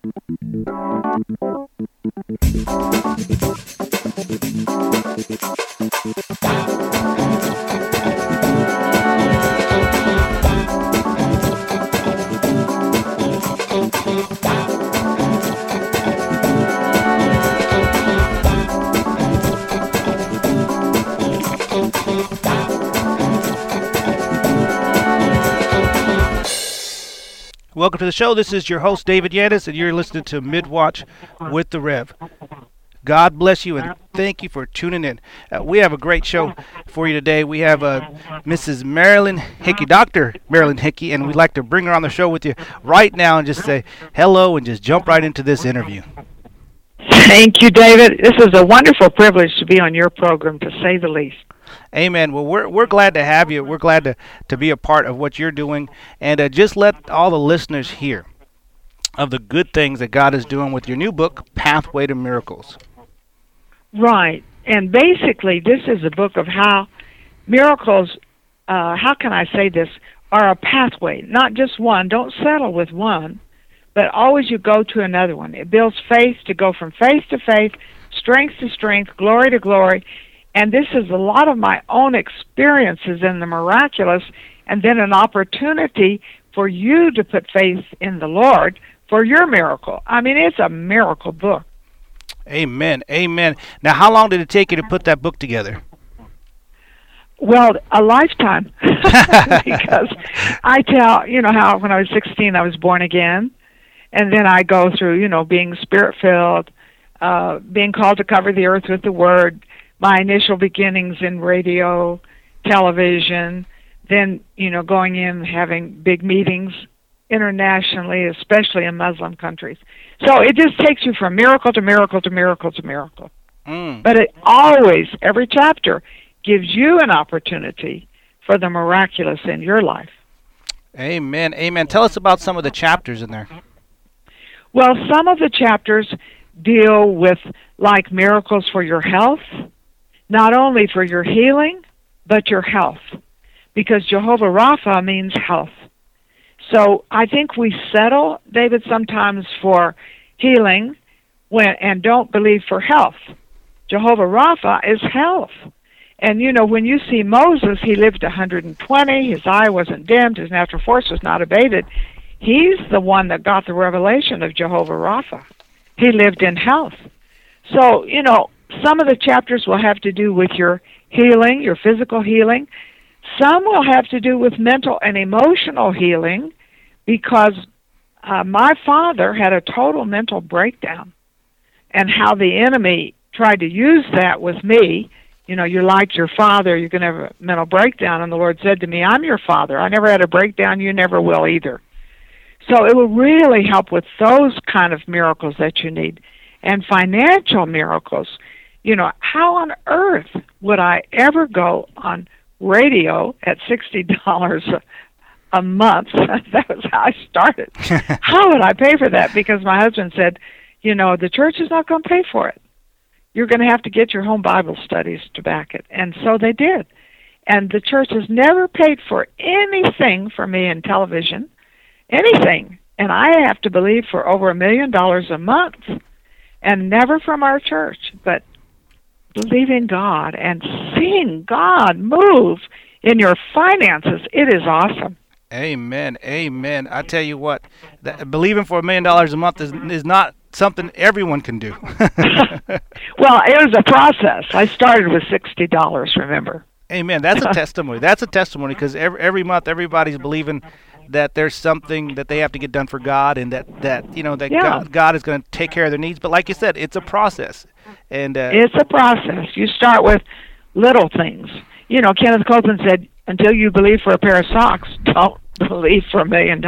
Welcome to the show. This is your host, David Yannis, and you're listening to Midwatch with the Rev. God bless you, and thank you for tuning in. We have a great show for you today. We have Mrs. Marilyn Hickey, Dr. Marilyn Hickey, and we'd like to bring her on the show with you right now and just say hello and just jump right into this interview. Thank you, David. This is a wonderful privilege to be on your program, to say the least. Amen. Well, we're glad to have you. We're glad to be a part of what you're doing, and just let all the listeners hear of the good things that God is doing with your new book, Pathway to Miracles. Right. And basically, this is a book of how miracles, how can I say this, are a pathway, not just one. Don't settle with one, but always you go to another one. It builds faith to go from faith to faith, strength to strength, glory to glory. And this is a lot of my own experiences in the miraculous, and then an opportunity for you to put faith in the Lord for your miracle. I mean, it's a miracle book. Amen. Amen. Now, how long did it take you to put that book together? Well, a lifetime. Because I tell, how when I was 16, I was born again. And then I go through, being spirit-filled, being called to cover the earth with the Word, my initial beginnings in radio, television, then, going in, having big meetings internationally, especially in Muslim countries. So it just takes you from miracle to miracle to miracle to miracle. But it always, every chapter, gives you an opportunity for the miraculous in your life. Amen. Amen. Tell us about some of the chapters in there. Well, some of the chapters deal with, like, miracles for your health, not only for your healing, but your health, because Jehovah Rapha means health. So I think we settle, David, sometimes for healing and don't believe for health. Jehovah Rapha is health. And, when you see Moses, he lived 120, his eye wasn't dimmed, his natural force was not abated. He's the one that got the revelation of Jehovah Rapha. He lived in health. So, some of the chapters will have to do with your healing, your physical healing. Some will have to do with mental and emotional healing, because my father had a total mental breakdown, and how the enemy tried to use that with me. You're like your father, you're going to have a mental breakdown, and the Lord said to me, I'm your father. I never had a breakdown, you never will either. So it will really help with those kind of miracles that you need. And financial miracles. How on earth would I ever go on radio at $60 a month? That was how I started. How would I pay for that? Because my husband said, the church is not going to pay for it. You're going to have to get your home Bible studies to back it. And so they did. And the church has never paid for anything for me in television, anything. And I have to believe for over $1 million a month, and never from our church, but believing God and seeing God move in your finances. It is awesome. Amen. Amen. I tell you what, believing for $1 million a month is not something everyone can do. Well, it was a process. I started with $60, remember? Amen. That's a testimony. That's a testimony, because every month everybody's believing that there's something that they have to get done for God, and that God is going to take care of their needs. But like you said, it's a process. And it's a process. You start with little things. Kenneth Copeland said, until you believe for a pair of socks, don't believe for $1 million.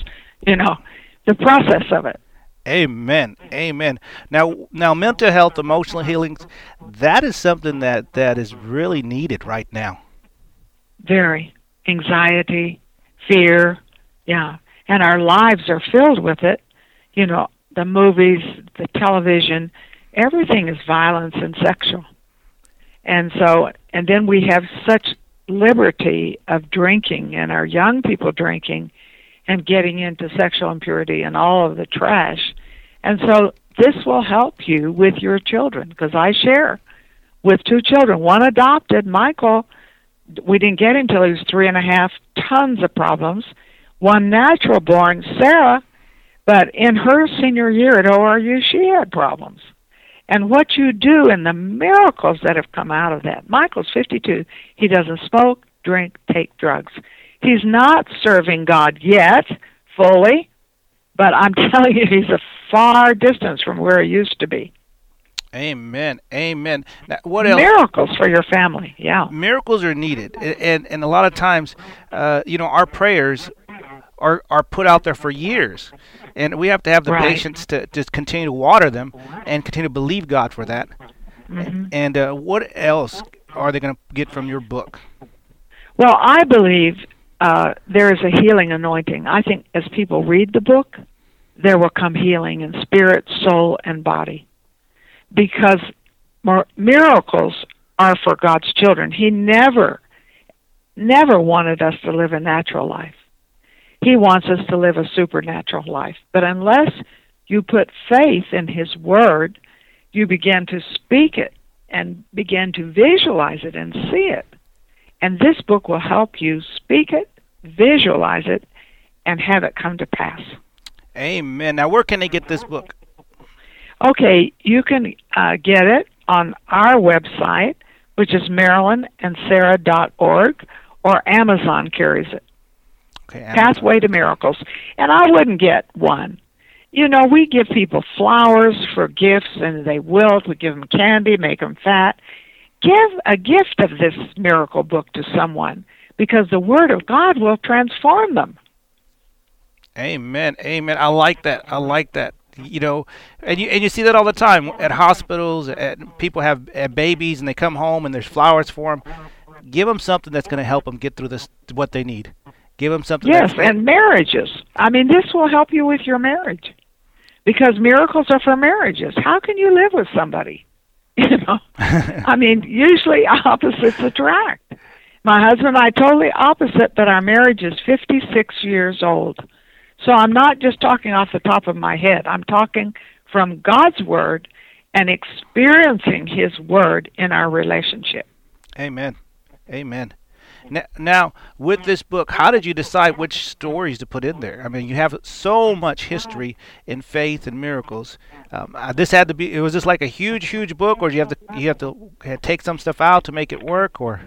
The process of it. Amen. Amen. Now, mental health, emotional healings, that is something that is really needed right now. Very. Anxiety, fear, yeah. And our lives are filled with it. The movies, the television, everything is violence and sexual. And then we have such liberty of drinking, and our young people drinking and getting into sexual impurity and all of the trash. And so this will help you with your children, because I share with 2 children. One adopted, Michael, we didn't get him till he was 3.5, tons of problems. One natural born, Sarah, but in her senior year at ORU, she had problems. And what you do and the miracles that have come out of that. Michael's 52. He doesn't smoke, drink, take drugs. He's not serving God yet fully, but I'm telling you, he's a far distance from where he used to be. Amen. Amen. Now, what else? Miracles for your family, yeah. Miracles are needed, and a lot of times, our prayers are put out there for years, and we have to have the patience to just continue to water them and continue to believe God for that. Mm-hmm. And what else are they going to get from your book? Well, I believe there is a healing anointing. I think as people read the book, there will come healing in spirit, soul, and body. Because miracles are for God's children. He never wanted us to live a natural life. He wants us to live a supernatural life. But unless you put faith in His Word, you begin to speak it and begin to visualize it and see it. And this book will help you speak it, visualize it, and have it come to pass. Amen. Now, where can they get this book? Okay, you can get it on our website, which is MarilynandSarah.org, or Amazon carries it. Okay, Amazon. Pathway to Miracles. And I wouldn't get one. We give people flowers for gifts, and they wilt. We give them candy, make them fat. Give a gift of this miracle book to someone, because the Word of God will transform them. Amen. Amen. I like that. And you see that all the time at hospitals. People have babies and they come home and there's flowers for them. Give them something that's going to help them get through this, what they need. Give them something. Yes, and marriages. I mean, this will help you with your marriage, because miracles are for marriages. How can you live with somebody? I mean, usually opposites attract. My husband and I totally opposite, but our marriage is 56 years old. So I'm not just talking off the top of my head. I'm talking from God's Word and experiencing His Word in our relationship. Amen. Amen. Now, with this book, how did you decide which stories to put in there? I mean, you have so much history in faith and miracles. This had to be. Was this like a huge book, or do you have to take some stuff out to make it work, or?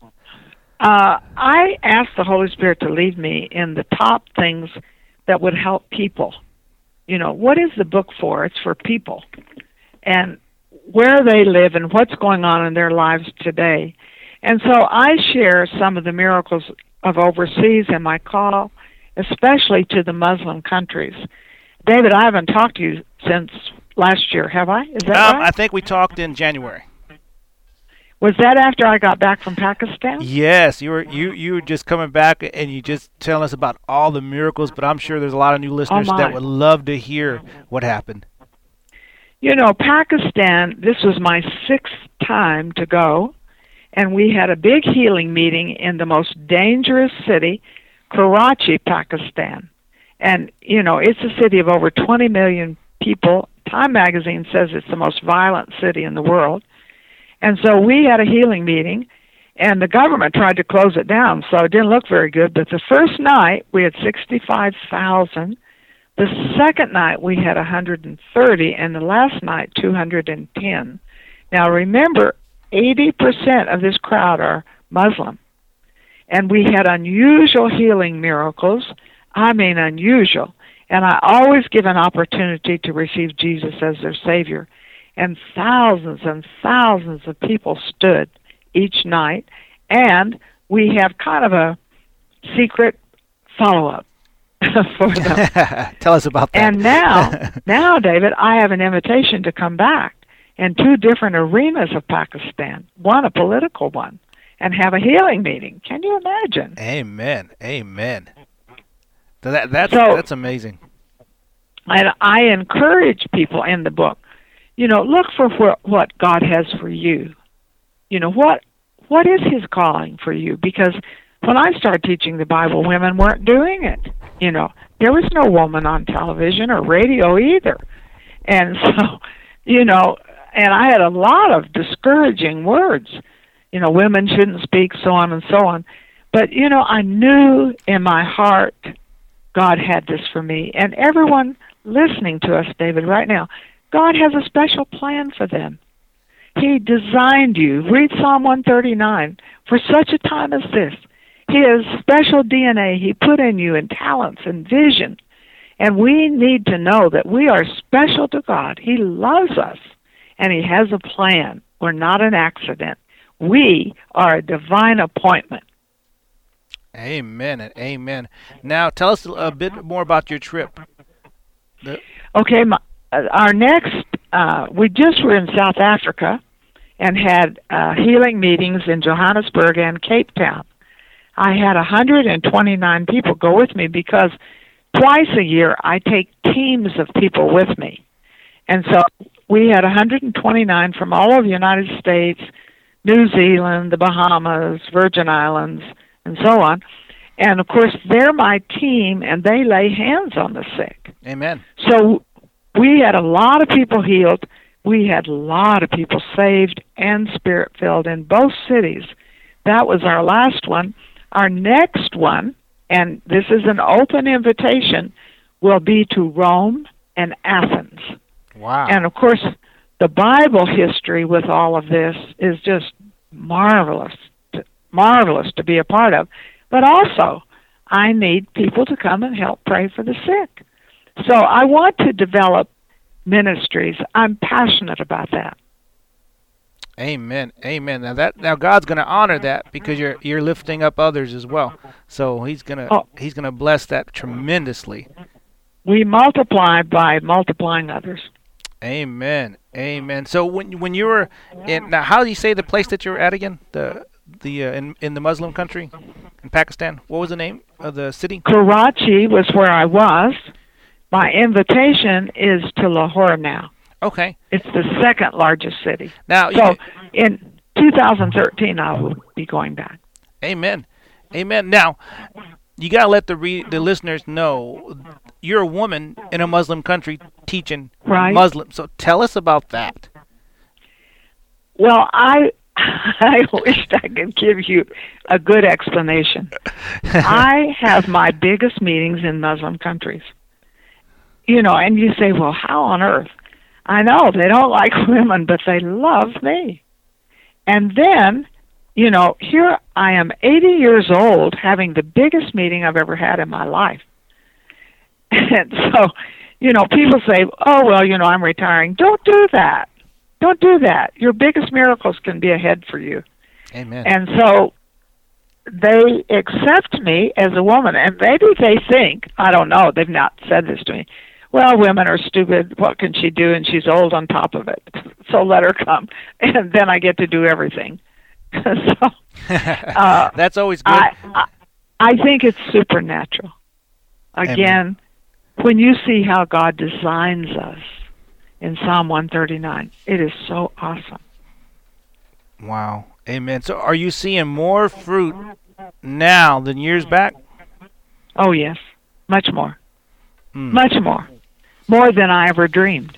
I asked the Holy Spirit to lead me in the top things that would help people. What is the book for? It's for people, and where they live and what's going on in their lives today. And so I share some of the miracles of overseas in my call, especially to the Muslim countries. David, I haven't talked to you since last year, have I? Is that right? I think we talked in January. Was that after I got back from Pakistan? Yes, you were just coming back and you just telling us about all the miracles, but I'm sure there's a lot of new listeners that would love to hear what happened. Pakistan, this was my 6th time to go. And we had a big healing meeting in the most dangerous city, Karachi, Pakistan. And, it's a city of over 20 million people. Time magazine says it's the most violent city in the world. And so we had a healing meeting, and the government tried to close it down, so it didn't look very good. But the first night, we had 65,000. The second night, we had 130, and the last night, 210. Now, remember, 80% of this crowd are Muslim. And we had unusual healing miracles. I mean unusual. And I always give an opportunity to receive Jesus as their Savior. And thousands of people stood each night. And we have kind of a secret follow-up for them. Tell us about that. And now, David, I have an invitation to come back in 2 different arenas of Pakistan, one a political one, and have a healing meeting. Can you imagine? Amen. That's amazing. And I encourage people in the book, look for what God has for you. What is His calling for you? Because when I started teaching the Bible, women weren't doing it. There was no woman on television or radio either. And so, you know, and I had a lot of discouraging words. You know, women shouldn't speak, so on and so on. But, you know, I knew in my heart God had this for me. And everyone listening to us, David, right now, God has a special plan for them. He designed you. Read Psalm 139. For such a time as this, His special DNA He put in you, and talents and vision. And we need to know that we are special to God. He loves us, and He has a plan. We're not an accident. We are a divine appointment. Amen and amen. Now, tell us a bit more about your trip. Okay, our next, we just were in South Africa and had healing meetings in Johannesburg and Cape Town. I had 129 people go with me because twice a year I take teams of people with me. And so we had 129 from all over the United States, New Zealand, the Bahamas, Virgin Islands, and so on. And, of course, they're my team, and they lay hands on the sick. Amen. So we had a lot of people healed. We had a lot of people saved and Spirit-filled in both cities. That was our last one. Our next one, and this is an open invitation, will be to Rome and Athens. Wow. And, of course, the Bible history with all of this is just marvelous to be a part of. But also, I need people to come and help pray for the sick. So I want to develop ministries. I'm passionate about that. Amen. Amen. Now God's going to honor that because you're lifting up others as well. So He's going to bless that tremendously. We multiply by multiplying others. Amen. Amen. So when you were in, now how do you say the place that you're at again? In the Muslim country, in Pakistan. What was the name of the city? Karachi was where I was. My invitation is to Lahore now. Okay. It's the second largest city. Now, so in 2013, I will be going back. Amen. Amen. Now, you got to let the listeners know you're a woman in a Muslim country teaching Muslim. So tell us about that. Well, I wished I could give you a good explanation. I have my biggest meetings in Muslim countries. You know, and you say, well, how on earth? I know they don't like women, but they love me. And then, you know, here I am 80 years old having the biggest meeting I've ever had in my life. And so, you know, people say, oh, well, you know, I'm retiring. Don't do that. Don't do that. Your biggest miracles can be ahead for you. Amen. And so they accept me as a woman, and maybe they think, I don't know, they've not said this to me, well, women are stupid, what can she do, and she's old on top of it, so let her come, and then I get to do everything. So that's always good. I think it's supernatural. Again, when you see how God designs us in Psalm 139, it is so awesome. Wow. Amen. So are you seeing more fruit now than years back? Oh, yes. Much more. Much more. More than I ever dreamed.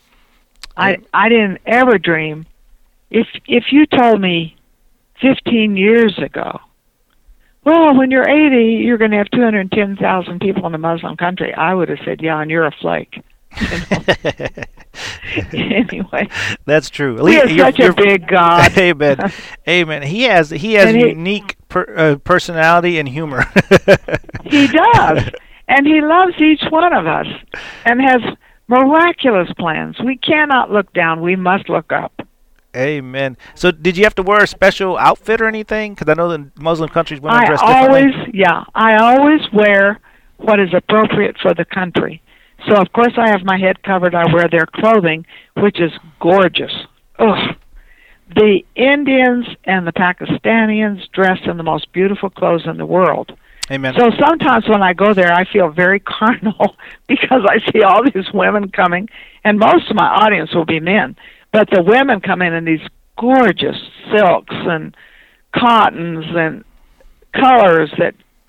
I didn't ever dream. If you told me 15 years ago, well, when you're 80, you're going to have 210,000 people in a Muslim country, I would have said, yeah, and you're a flake. You know? Anyway, that's true. He is such a big God. Amen. Amen. He has unique personality and humor. He does, and He loves each one of us, and has miraculous plans. We cannot look down; we must look up. Amen. So, did you have to wear a special outfit or anything? Because I know that Muslim countries women dress differently. I always wear what is appropriate for the country. So, of course, I have my head covered. I wear their clothing, which is gorgeous. Ugh. The Indians and the Pakistanians dress in the most beautiful clothes in the world. Amen. So sometimes when I go there, I feel very carnal because I see all these women coming, and most of my audience will be men. But the women come in these gorgeous silks and cottons and colors that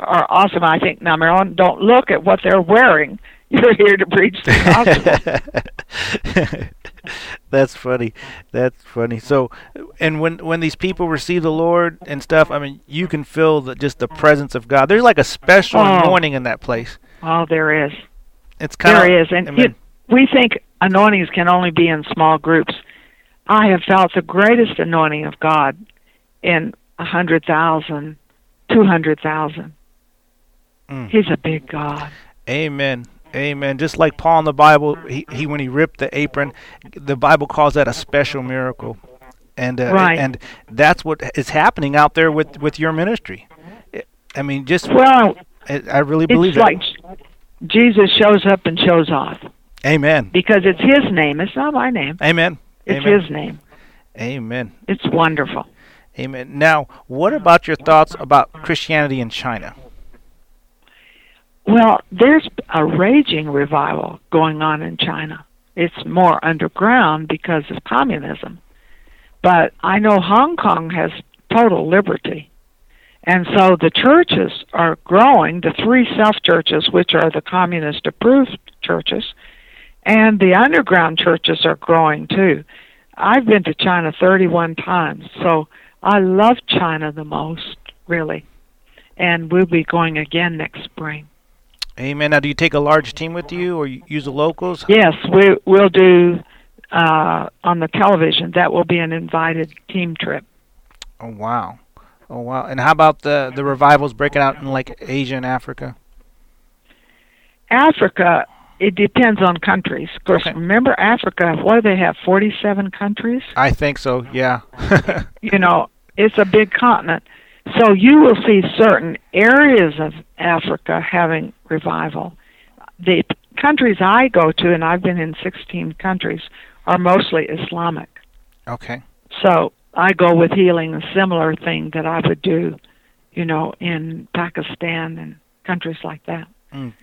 are awesome. I think, now, Marilyn, don't look at what they're wearing. You're here to preach the gospel. That's funny. That's funny. So, and when these people receive the Lord and stuff, I mean, you can feel just the presence of God. There's like a special anointing in that place. Oh, there is. It's kind of, there is, and we think anointings can only be in small groups. I have felt the greatest anointing of God in 100,000, 200,000. He's a big God. Amen. Amen. Just like Paul in the Bible, he when he ripped the apron, the Bible calls that a special miracle, and right. And that's what is happening out there with your ministry. I mean, I really believe it's like Jesus shows up and shows off. Amen. Because it's His name. It's not my name. Amen. It's His name. Amen. It's wonderful. Amen. Now, what about your thoughts about Christianity in China? Well, there's a raging revival going on in China. It's more underground because of communism. But I know Hong Kong has total liberty. And so the churches are growing, the 3 self-churches, which are the communist-approved churches, and the underground churches are growing too. I've been to China 31 times, so I love China the most, really. And we'll be going again next spring. Amen. Now, do you take a large team with you, or you use the locals? Yes, we'll do on the television. That will be an invited team trip. Oh, wow. Oh, wow. And how about the revivals breaking out in, like, Asia and Africa? Africa, it depends on countries. Of course, Remember Africa, what do they have, 47 countries? I think so, yeah. You know, it's a big continent. So you will see certain areas of Africa having revival. The countries I go to, and I've been in 16 countries, are mostly Islamic. Okay. So I go with healing, a similar thing that I would do, you know, in Pakistan and countries like that. And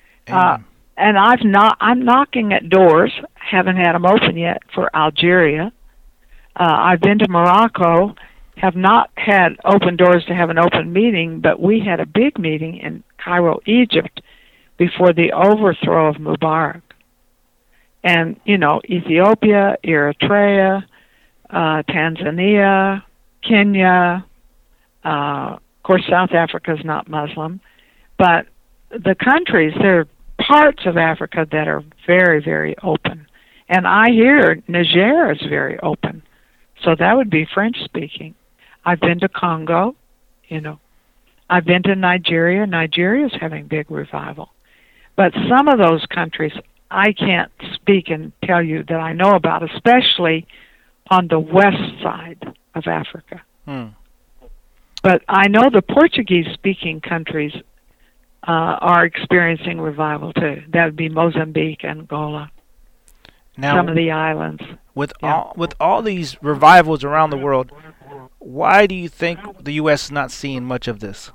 I'm knocking at doors, haven't had them open yet, for Algeria. I've been to Morocco, have not had open doors to have an open meeting, but we had a big meeting in Cairo, Egypt, before the overthrow of Mubarak. And, you know, Ethiopia, Eritrea, Tanzania, Kenya, of course, South Africa is not Muslim, but the countries, there are parts of Africa that are very, very open. And I hear Niger is very open, so that would be French-speaking. I've been to Congo, you know. I've been to Nigeria. Nigeria is having big revival. But some of those countries I can't speak and tell you that I know about, especially on the west side of Africa. But I know the Portuguese-speaking countries are experiencing revival too. That would be Mozambique, Angola, some of the islands. With all these revivals around the world, why do you think the U.S. is not seeing much of this?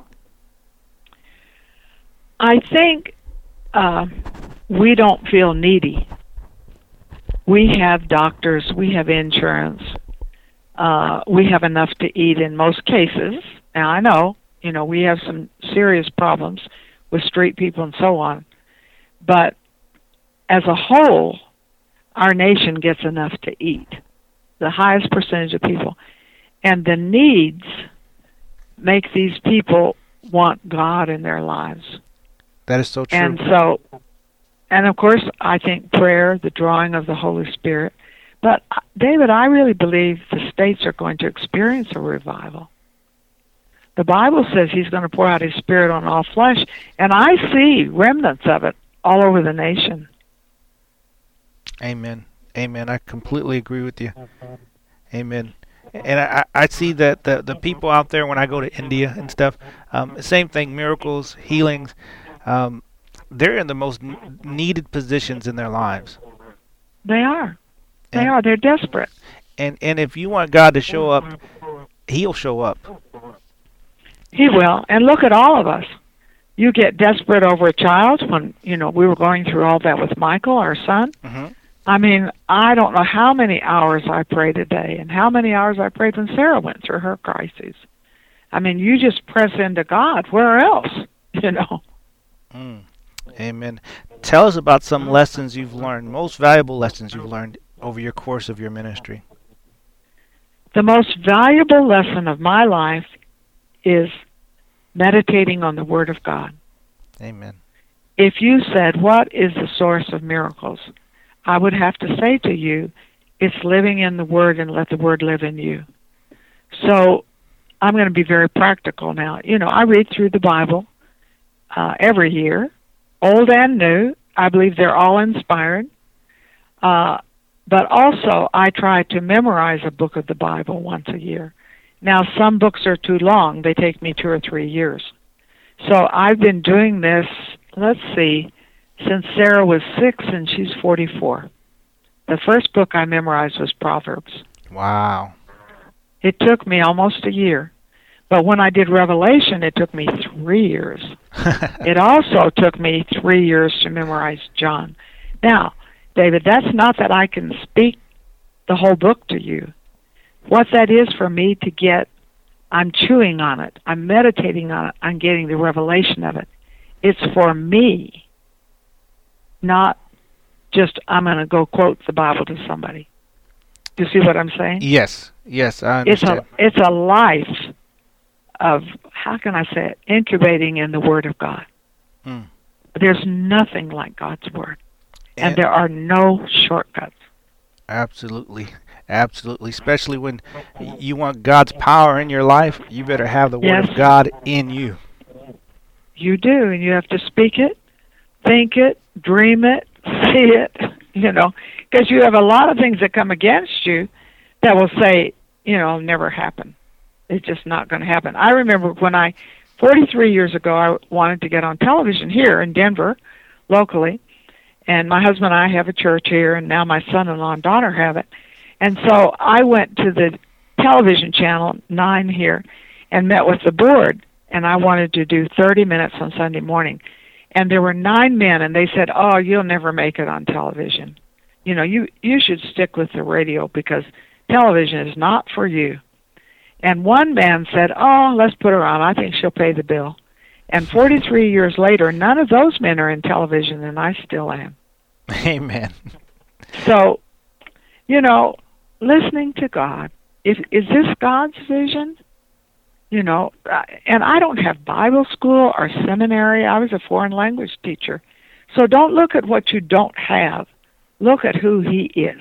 I think we don't feel needy. We have doctors, we have insurance, we have enough to eat in most cases. Now, I know, you know, we have some serious problems with street people and so on. But as a whole, our nation gets enough to eat, the highest percentage of people. And the needs make these people want God in their lives. That is so true. And of course, I think prayer, the drawing of the Holy Spirit. But, David, I really believe the states are going to experience a revival. The Bible says He's going to pour out His Spirit on all flesh, and I see remnants of it all over the nation. Amen. Amen. I completely agree with you. Amen. And I see that the people out there, when I go to India and stuff, same thing, miracles, healings, they're in the most needed positions in their lives. They are. They're desperate. And if you want God to show up, He'll show up. He will. And look at all of us. You get desperate over a child when, you know, we were going through all that with Michael, our son. Mm-hmm. I mean, I don't know how many hours I prayed a day and how many hours I prayed when Sarah went through her crises. I mean, you just press into God. Where else? you know. Mm. Amen. Tell us about some lessons you've learned, most valuable lessons you've learned over your course of your ministry. The most valuable lesson of my life is meditating on the Word of God. Amen. If you said, what is the source of miracles? I would have to say to you, it's living in the Word and let the Word live in you. So I'm going to be very practical now. You know, I read through the Bible every year, old and new. I believe they're all inspired. But also, I try to memorize a book of the Bible once a year. Now, some books are too long. They take me 2 or 3 years. So I've been doing this, let's see, since Sarah was 6 and she's 44. The first book I memorized was Proverbs. Wow. It took me almost a year. But when I did Revelation, it took me 3 years. It also took me 3 years to memorize John. Now, David, that's not that I can speak the whole book to you. What that is for me to get, I'm chewing on it. I'm meditating on it. I'm getting the revelation of it. It's for me, not just I'm going to go quote the Bible to somebody. You see what I'm saying? Yes, I understand. It's a life of, how can I say it, incubating in the Word of God. Mm. There's nothing like God's Word. And there are no shortcuts. Absolutely. Especially when you want God's power in your life, you better have the Word of God in you. You do, and you have to speak it, think it, dream it, see it, you know, because you have a lot of things that come against you that will say, you know, it'll never happen. It's just not going to happen. I remember when 43 years ago, I wanted to get on television here in Denver, locally, and my husband and I have a church here, and now my son-in-law and daughter have it. And so I went to the television channel 9 here and met with the board, and I wanted to do 30 minutes on Sunday morning. And there were 9 men, and they said, oh, you'll never make it on television. You know, you should stick with the radio because television is not for you. And one man said, oh, let's put her on. I think she'll pay the bill. And 43 years later, none of those men are in television, and I still am. Amen. So, you know, listening to God, is this God's vision? You know, and I don't have Bible school or seminary. I was a foreign language teacher. So don't look at what you don't have. Look at who He is.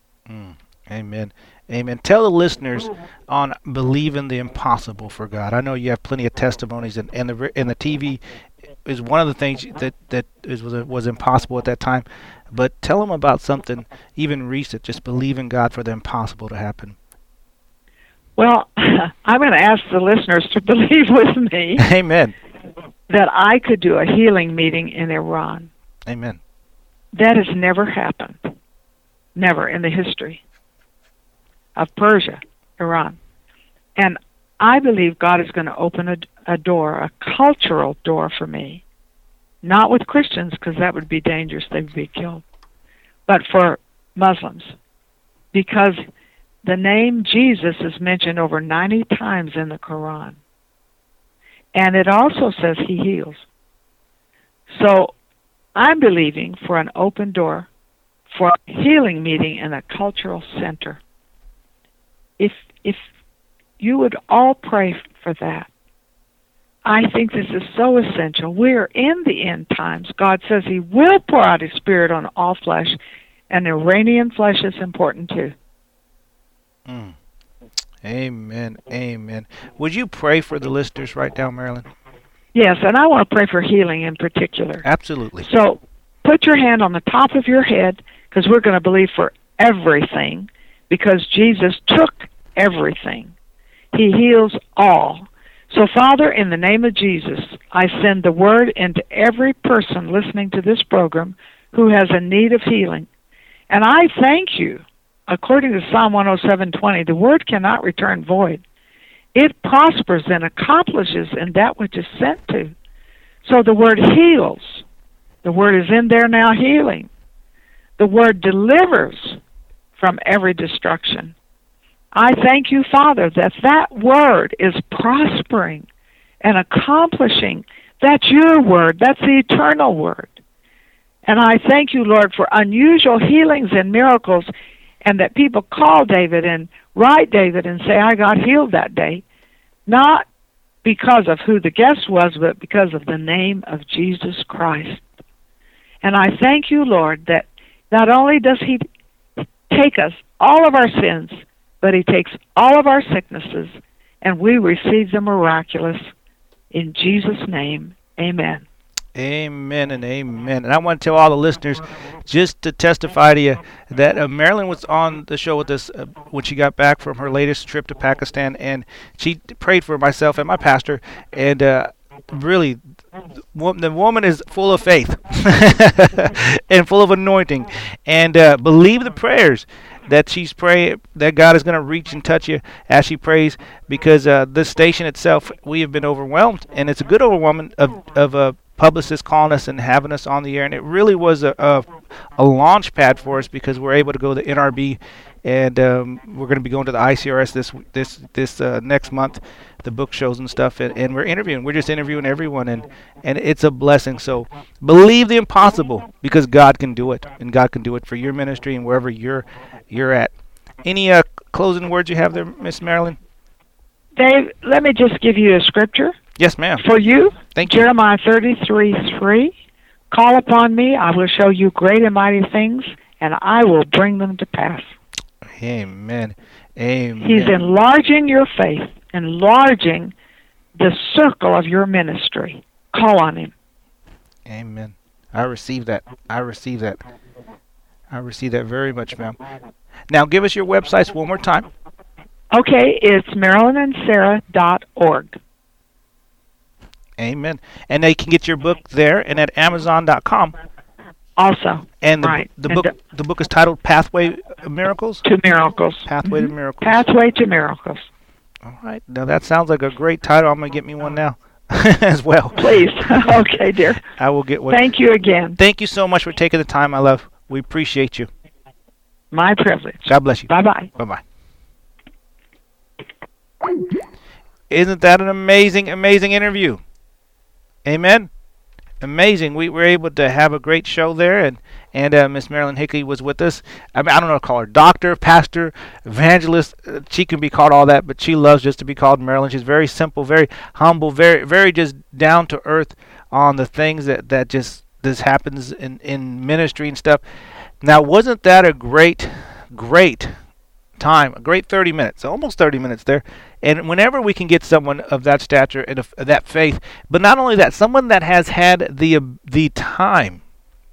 Amen. Tell the listeners on believing the impossible for God. I know you have plenty of testimonies, and the TV is one of the things that was impossible at that time. But tell them about something even recent, just believing God for the impossible to happen. Well, I'm going to ask the listeners to believe with me. Amen. That I could do a healing meeting in Iran. Amen. That has never happened. Never in the history of Persia, Iran. And I believe God is going to open a door, a cultural door for me. Not with Christians, because that would be dangerous. They would be killed. But for Muslims. Because the name Jesus is mentioned over 90 times in the Quran. And it also says He heals. So I'm believing for an open door for a healing meeting in a cultural center. If you would all pray for that. I think this is so essential. We're in the end times. God says He will pour out His Spirit on all flesh, and Iranian flesh is important too. Amen. Would you pray for the listeners right now, Marilyn? Yes, and I want to pray for healing in particular. Absolutely. So put your hand on the top of your head, because we're going to believe for everything, because Jesus took everything. He heals all. So, Father, in the name of Jesus, I send the word into every person listening to this program who has a need of healing. And I thank you. According to Psalm 107:20, the word cannot return void. It prospers and accomplishes in that which is sent to. So the word heals. The word is in there now, healing. The word delivers from every destruction. I thank you, Father, that word is prospering and accomplishing That's your word. That's the eternal word. And I thank you, Lord, for unusual healings and miracles, and that people call David and write David and say, I got healed that day. Not because of who the guest was, but because of the name of Jesus Christ. And I thank you, Lord, that not only does he take us all of our sins, but he takes all of our sicknesses, and we receive the miraculous. In Jesus' name, amen. Amen and amen. And I want to tell all the listeners, just to testify to you, that Marilyn was on the show with us when she got back from her latest trip to Pakistan, and she prayed for myself and my pastor, and really, the woman is full of faith and full of anointing, and believe the prayers that she's praying, that God is going to reach and touch you as she prays, because this station itself, we have been overwhelmed, and it's a good overwhelming of publicists calling us and having us on the air, and it really was a launch pad for us, because we're able to go to the NRB, and we're going to be going to the ICRS this next month, the book shows and stuff, and we're interviewing. We're just interviewing everyone, and it's a blessing. So believe the impossible, because God can do it, and God can do it for your ministry and wherever you're at. Any closing words you have there, Miss Marilyn? Dave, let me just give you a scripture. Yes, ma'am. For you, thank you. Jeremiah 33:3. Call upon me, I will show you great and mighty things, and I will bring them to pass. Amen. Amen. He's enlarging your faith, enlarging the circle of your ministry. Call on him. Amen. I receive that. I receive that. I receive that very much, ma'am. Now, give us your websites one more time. Okay, it's MarilynandSarah.org. Amen. And they can get your book there and at Amazon.com. Also. And right. the book is titled Pathway Miracles? To Miracles. Pathway to Miracles. Pathway to Miracles. All right. Now, that sounds like a great title. I'm going to get me one now as well. Please. Okay, dear. I will get one. Thank you again. Thank you so much for taking the time, my love. We appreciate you. My privilege. God bless you. Bye-bye. Bye-bye. Isn't that an amazing, amazing interview? Amen? Amazing. We were able to have a great show there, and Miss Marilyn Hickey was with us. I don't know, call her doctor, pastor, evangelist. She can be called all that, but she loves just to be called Marilyn. She's very simple, very humble, very, very just down to earth on the things that just this happens in ministry and stuff. Now, wasn't that a great time, a great 30 minutes, almost 30 minutes there. And whenever we can get someone of that stature and of that faith, but not only that, someone that has had the time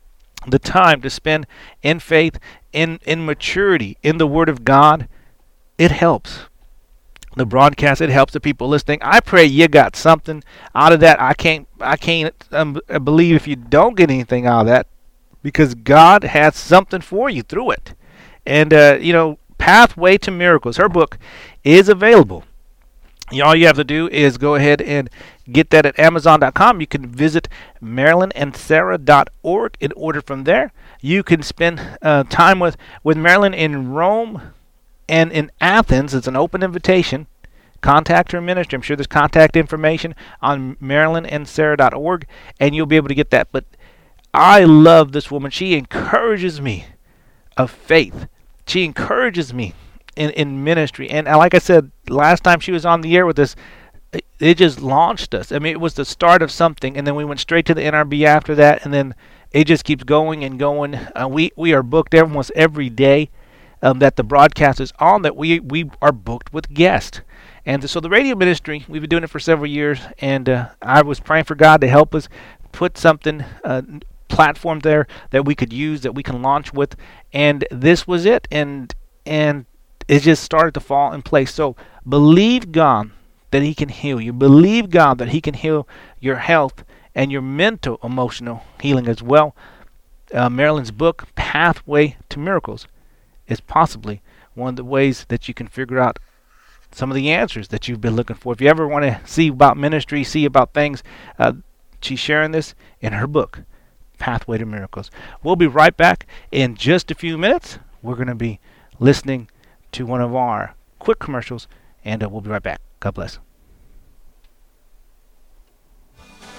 to spend in faith, in maturity, in the Word of God, it helps. The broadcast, it helps the people listening. I pray you got something out of that. I can't believe if you don't get anything out of that, because God has something for you through it. And Pathway to Miracles, her book, is available. All you have to do is go ahead and get that at Amazon.com. You can visit MarilynandSarah.org and order from there. You can spend time with Marilyn in Rome and in Athens. It's an open invitation. Contact her ministry. I'm sure there's contact information on MarilynandSarah.org, and you'll be able to get that. But I love this woman. She encourages me of faith. She encourages me in ministry. And like I said, last time she was on the air with us, it just launched us. I mean, it was the start of something, and then we went straight to the NRB after that, and then it just keeps going and going. We are booked almost every day that the broadcast is on, that we are booked with guests. And so the radio ministry, we've been doing it for several years, and I was praying for God to help us put something platform there that we could use, that we can launch with, and this was it, and it just started to fall in place. So believe God that He can heal you. Believe God that He can heal your health and your mental, emotional healing as well. Marilyn's book, Pathway to Miracles, is possibly one of the ways that you can figure out some of the answers that you've been looking for. If you ever want to see about ministry, see about things, she's sharing this in her book, Pathway to Miracles. We'll be right back in just a few minutes. We're going to be listening to one of our quick commercials, and we'll be right back. God bless.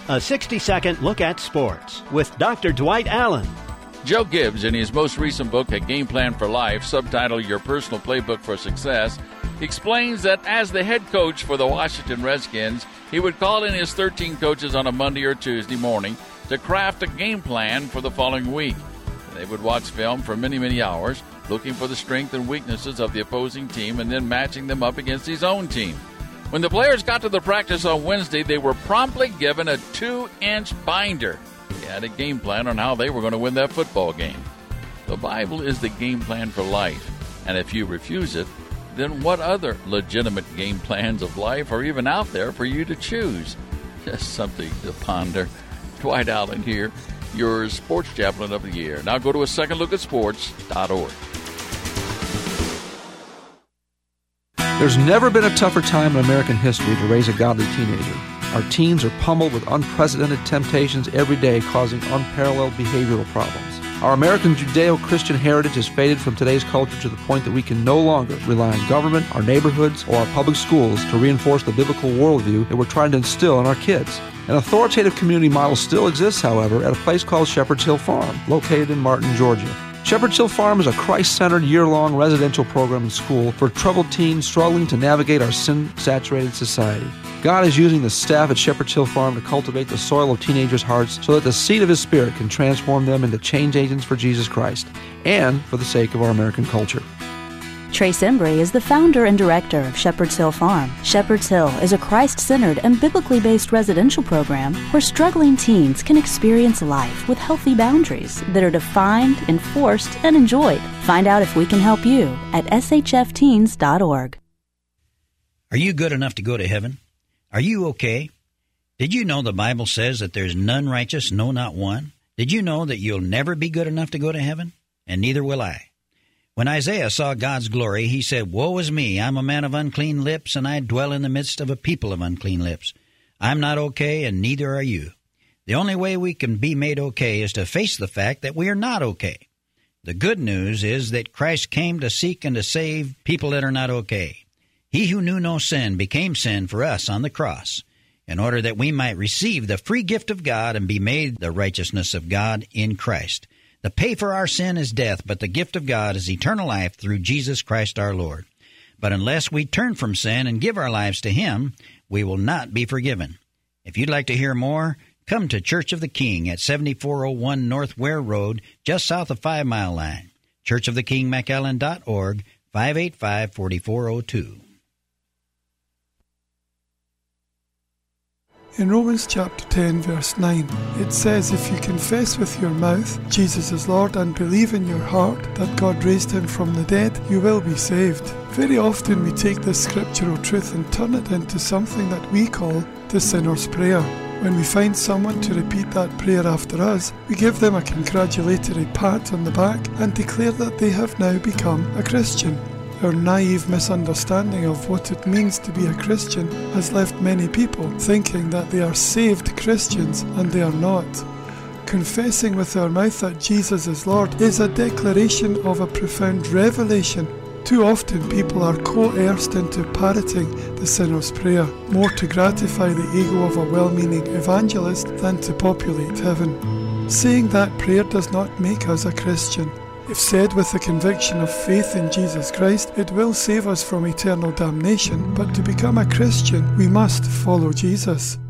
A 60-second look at sports with Dr. Dwight Allen. Joe Gibbs, in his most recent book, A Game Plan for Life, subtitled Your Personal Playbook for Success, explains that as the head coach for the Washington Redskins, he would call in his 13 coaches on a Monday or Tuesday morning to craft a game plan for the following week. They would watch film for many, many hours, looking for the strengths and weaknesses of the opposing team and then matching them up against his own team. When the players got to the practice on Wednesday, they were promptly given a 2-inch binder. They had a game plan on how they were going to win that football game. The Bible is the game plan for life, and if you refuse it, then what other legitimate game plans of life are even out there for you to choose? Just something to ponder. Dwight Allen here, your sports chaplain of the year. Now go to a secondlookatsports.org. There's never been a tougher time in American history to raise a godly teenager. Our teens are pummeled with unprecedented temptations every day, causing unparalleled behavioral problems. Our American Judeo-Christian heritage has faded from today's culture to the point that we can no longer rely on government, our neighborhoods, or our public schools to reinforce the biblical worldview that we're trying to instill in our kids. An authoritative community model still exists, however, at a place called Shepherd's Hill Farm, located in Martin, Georgia. Shepherd's Hill Farm is a Christ-centered, year-long residential program and school for troubled teens struggling to navigate our sin-saturated society. God is using the staff at Shepherd's Hill Farm to cultivate the soil of teenagers' hearts so that the seed of His Spirit can transform them into change agents for Jesus Christ and for the sake of our American culture. Trace Embry is the founder and director of Shepherd's Hill Farm. Shepherd's Hill is a Christ-centered and biblically based residential program where struggling teens can experience life with healthy boundaries that are defined, enforced, and enjoyed. Find out if we can help you at shfteens.org. Are you good enough to go to heaven? Are you okay? Did you know the Bible says that there's none righteous, no, not one? Did you know that you'll never be good enough to go to heaven? And neither will I. When Isaiah saw God's glory, he said, "Woe is me, I'm a man of unclean lips, and I dwell in the midst of a people of unclean lips. I'm not okay, and neither are you." The only way we can be made okay is to face the fact that we are not okay. The good news is that Christ came to seek and to save people that are not okay. He who knew no sin became sin for us on the cross, in order that we might receive the free gift of God and be made the righteousness of God in Christ. The pay for our sin is death, but the gift of God is eternal life through Jesus Christ our Lord. But unless we turn from sin and give our lives to Him, we will not be forgiven. If you'd like to hear more, come to Church of the King at 7401 North Ware Road, just south of 5 Mile Line. churchofthekingmcallen.org, 585-4402. In Romans chapter 10, verse 9, it says, "If you confess with your mouth Jesus is Lord and believe in your heart that God raised Him from the dead, you will be saved." Very often we take this scriptural truth and turn it into something that we call the sinner's prayer. When we find someone to repeat that prayer after us, we give them a congratulatory pat on the back and declare that they have now become a Christian. Our naive misunderstanding of what it means to be a Christian has left many people thinking that they are saved Christians, and they are not. Confessing with our mouth that Jesus is Lord is a declaration of a profound revelation. Too often people are coerced into parroting the sinner's prayer, more to gratify the ego of a well-meaning evangelist than to populate heaven. Saying that prayer does not make us a Christian. If said with the conviction of faith in Jesus Christ, it will save us from eternal damnation, but to become a Christian, we must follow Jesus.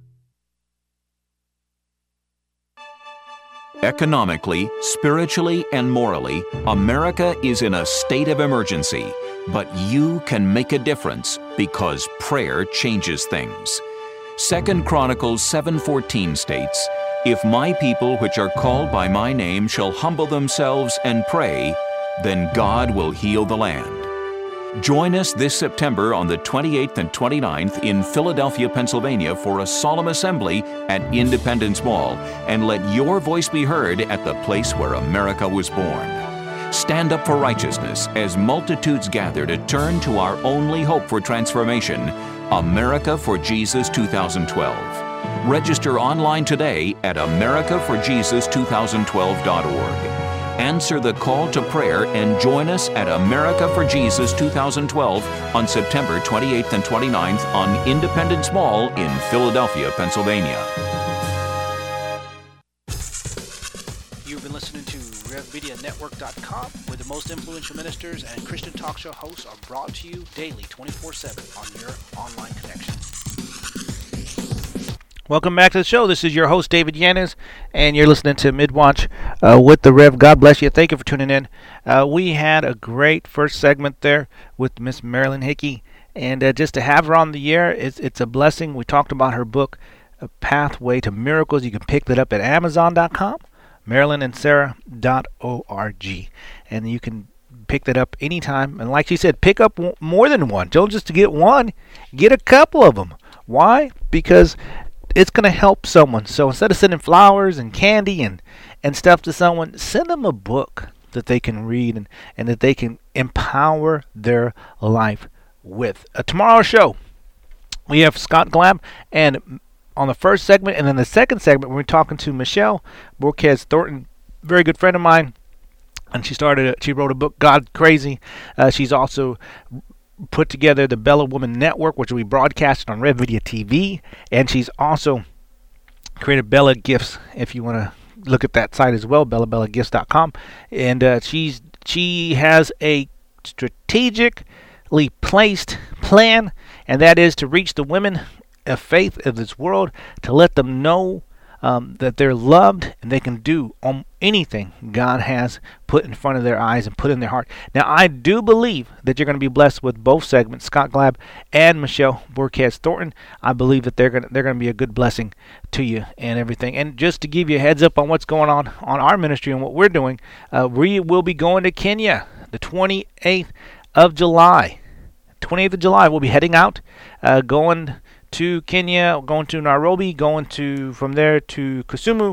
Economically, spiritually, and morally, America is in a state of emergency. But you can make a difference because prayer changes things. 2 Chronicles 7:14 states, "If my people which are called by my name shall humble themselves and pray, then God will heal the land." Join us this September on the 28th and 29th in Philadelphia, Pennsylvania for a solemn assembly at Independence Mall, and let your voice be heard at the place where America was born. Stand up for righteousness as multitudes gather to turn to our only hope for transformation, America for Jesus 2012. Register online today at americaforjesus2012.org. Answer the call to prayer and join us at America for Jesus 2012 on September 28th and 29th on Independence Mall in Philadelphia, Pennsylvania. You've been listening to RevMediaNetwork.com, where the most influential ministers and Christian talk show hosts are brought to you daily 24/7 on your online connection. Welcome back to the show. This is your host, David Yanez, and you're listening to Midwatch with the Rev. God bless you. Thank you for tuning in. We had a great first segment there with Miss Marilyn Hickey, and just to have her on the air, it's a blessing. We talked about her book, A Pathway to Miracles. You can pick that up at Amazon.com, MarilynandSarah.org, and you can pick that up anytime. And like she said, pick up more than one. Don't just get one, get a couple of them. Why? Because it's going to help someone. So instead of sending flowers and candy and stuff to someone, send them a book that they can read and that they can empower their life with. Tomorrow's show, we have Scott Glab, and on the first segment, and then the second segment, we're talking to Michelle Borquez Thornton, very good friend of mine, and she wrote a book, God Crazy. She's also put together the Bella Woman Network, which we broadcasted on Red Video TV, and she's also created Bella Gifts, if you want to look at that site as well, bellabellagifts.com, and she has a strategically placed plan, and that is to reach the women of faith of this world, to let them know that they're loved and they can do anything God has put in front of their eyes and put in their heart. Now, I do believe that you're going to be blessed with both segments, Scott Glab and Michelle Borquez Thornton. I believe that they're going to be a good blessing to you and everything. And just to give you a heads up on what's going on our ministry and what we're doing, we will be going to Kenya the 28th of July. 28th of July, we'll be heading out, going to Kenya, going to Nairobi, from there to Kisumu,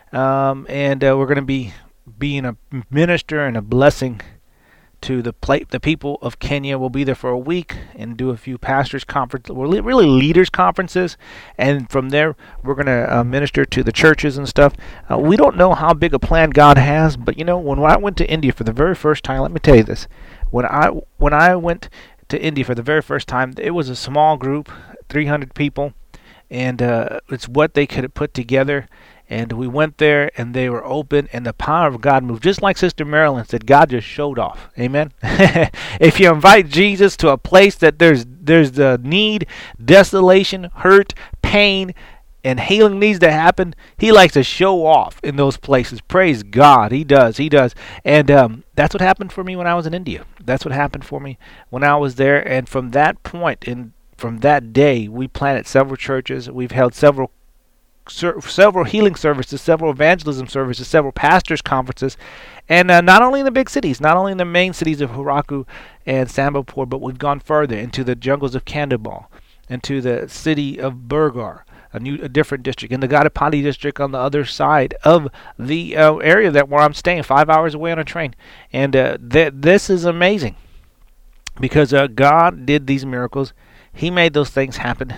and we're going to be being a minister and a blessing to the people of Kenya. We'll be there for a week and do a few pastors' conferences, really leaders' conferences, and from there we're going to minister to the churches and stuff. We don't know how big a plan God has, but when I went to India for the very first time, let me tell you this: when I went to India for the very first time, it was a small group, 300 people, and it's what they could have put together. And we went there, and they were open, and the power of God moved. Just like Sister Marilyn said, God just showed off. Amen? If you invite Jesus to a place that there's the need, desolation, hurt, pain, and healing needs to happen, He likes to show off in those places. Praise God. He does. And that's what happened for me when I was in India. That's what happened for me when I was there. And from that point, from that day, we planted several churches. We've held several healing services, several evangelism services, several pastors' conferences, and not only in the big cities, not only in the main cities of Huraku and Sambapur, but we've gone further into the jungles of Kandabal, into the city of Burgar, a different district, in the Gadapati district on the other side of the area where I'm staying, 5 hours away on a train. And this is amazing because God did these miracles. He made those things happen.